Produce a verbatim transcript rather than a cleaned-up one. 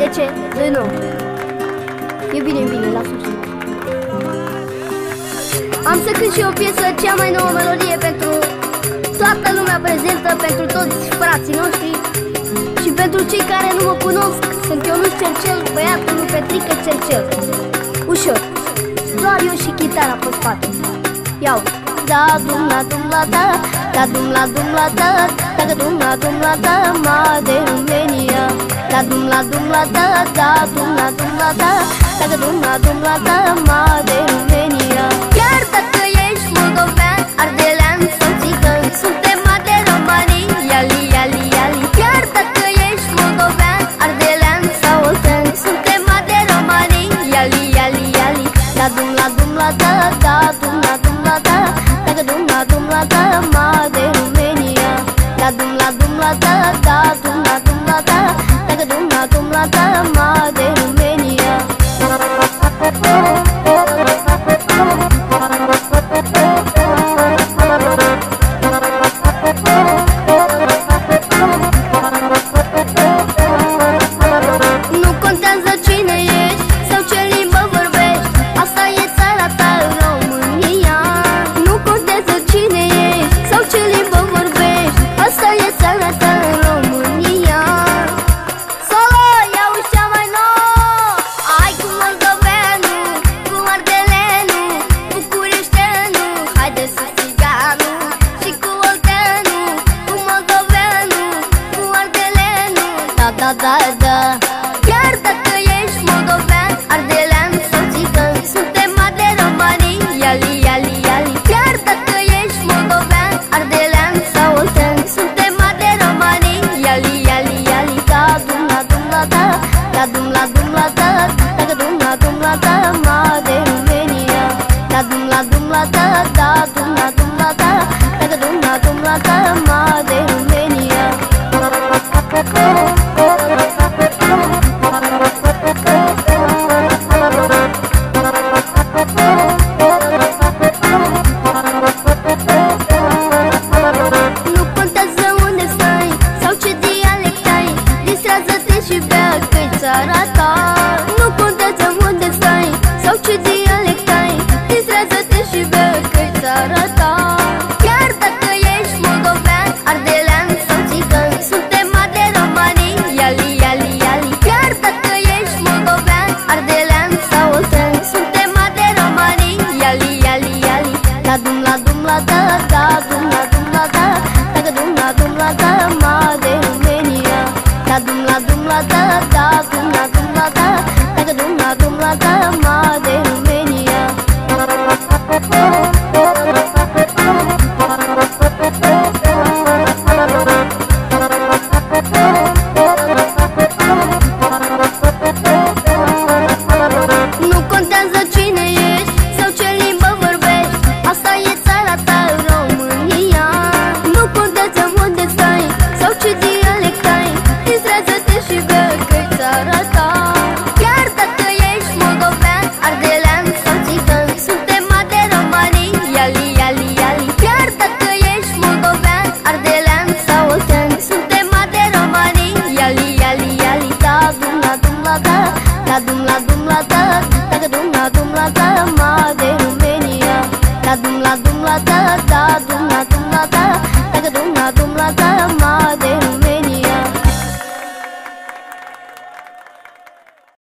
De ce? De nu. E bine, e bine, lasă-o să. Am să cânt și o piesă, cea mai nouă melodie pentru toată lumea prezentă, pentru toți frații noștri și pentru cei care nu mă cunosc. Sunt Ionuț Cercel, băiatul lui Petrică Cercel. Ușor, doar eu și chitara pe spate. Iau. Da dum la dum la da, da dum la dum la da, da dum la dum la da, ma de România. Da dum la dum la da, da dum la dum la da, da dum la dum la da, ma de România. Chiar dacă ești moldovean, ardelean sau țigan, suntem ma de romanii, iali, iali, iali. Chiar dacă ești moldovean, ardelean sau oltean, suntem ma de romanii, iali, iali, iali. Da dum la dum la da, da dum la dum la da, da dum la dum la da, ma de România. Da dum la dum la da, da dum la dum la da, da dum la dum la da, ma de România. Nu contează cine ești sau ce limbă vorbești, asta e țara ta, România. Nu contează cine ești sau ce limbă vorbești, asta e țara ta, România. Solo, ia uși cea mai nouă. Hai cu moldoveanu, cu ardeleanu, bucureșteanu, haide să țiganu. Și cu olteanu, cu moldoveanu, cu ardeleanu. Da, da, da, da. Chiar dacă ești moldovean, ardelean sau țigan, suntem ma de romanii, iali, iali, iali. Chiar dacă ești moldovean, ardelean sau oltean, suntem ma de romanii, iali, iali, iali. Da dum la dum la da, da dum la dum la da, da dum la dum la da, ma de România. Da dum la dum la da, da dum la dum la da, da dum la dum la da, ma de România. Nu contează unde stai sau ce dialect ai, distrează-te și bea că-i țara ta. Nu contează unde stai sau ce dialect